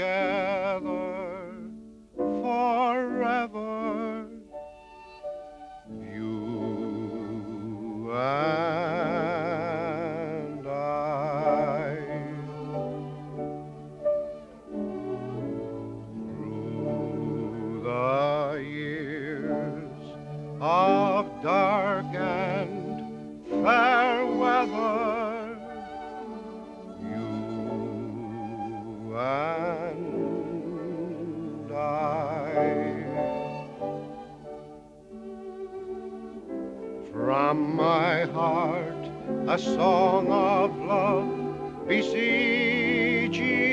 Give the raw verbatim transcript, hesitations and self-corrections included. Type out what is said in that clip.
together forever, you and I. Through the years of dark and fair weather, you and I. From my heart, a song of love beseeching